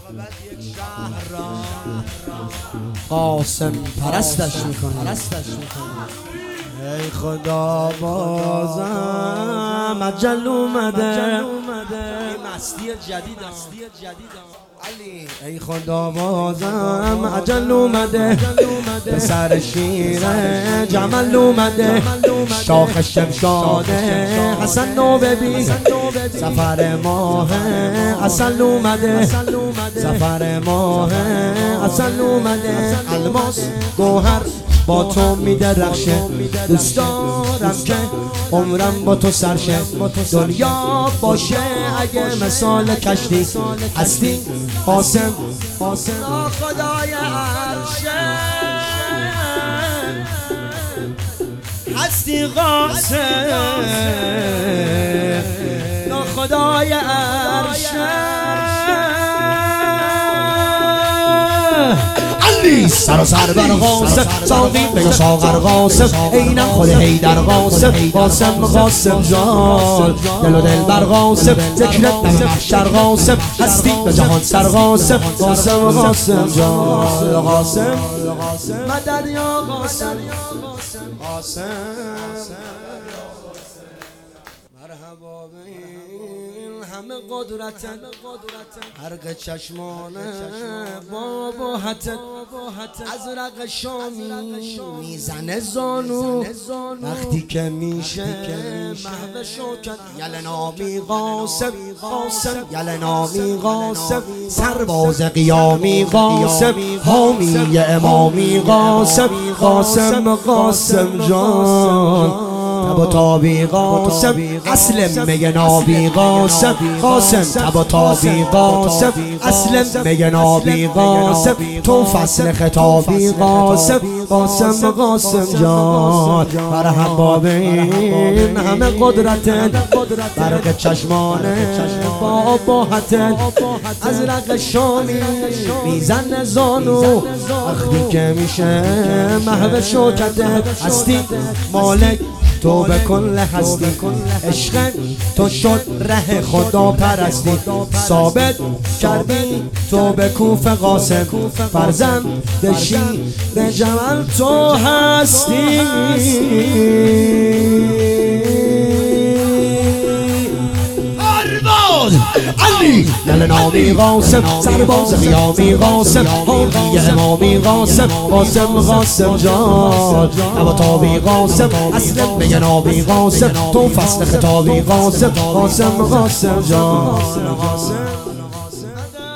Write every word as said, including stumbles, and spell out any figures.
قاسم پرستش میکنه. ای خدا بازم اجل اومده، مستی جدید علی. ای خدا بازم اجل اومده، پسر شیر جمل اومده، شاخ شمشاده حسن نو ببین، سفر ماه اصل اومده، سفر ماه اصل اومده، الماس گوهر با تو میدرخشه، دوست دارم که عمرم با تو سرشه، دنیا باشه اگه مثال کشتی هستی قاسم، قاسم خدای عرشه هستی قاسم خدای عرشه. سر و سر بر قاسم ساقی بگو ساغر قاسم، اینم خود حیدر قاسم، قاسم قاسم جان، دل و دل بر قاسم، ذکرت در محشر قاسم، هستی به جهان سر قاسم، قاسم قاسم جان، قاسم مدد یا قاسم، قاسم مرحبا بین همه قدرتن، حرق چشمانه باباهتن، ازرق شامی میزنه زانو، وقتی که میشه محو شوکت، یلنامی قاسم، قاسم یلنامی قاسم، سرباز قیامی قاسم، حامی امامی قاسم، قاسم قاسم جان، تب و تابی قاسم، اسلم میگه نابی قاسم، قاسم تب و تابی قاسم، اسلم میگه نابی قاسم، تو فصل خطابی قاسم، قاسم قاسم جان، مرحبا بابین همه قدرتن، برق چشمانه باباهتن، ازرق شامی میزن زانو، وقتی که میشه محو شوکته، هستی مالک تو به کل هستی، عشق تو شد ره خدا پرستی، ثابت کردی تو به کوف قاسم، فرزند دشی به جمال تو هستی، علی یلنامی قاسم، سرباز قیامی قاسم، حامی امامی قاسم، قاسم قاسم جان، تب و تابی قاسم، اسلم میگه نابی قاسم، تو فصل خطابی قاسم، قاسم قاسم جان،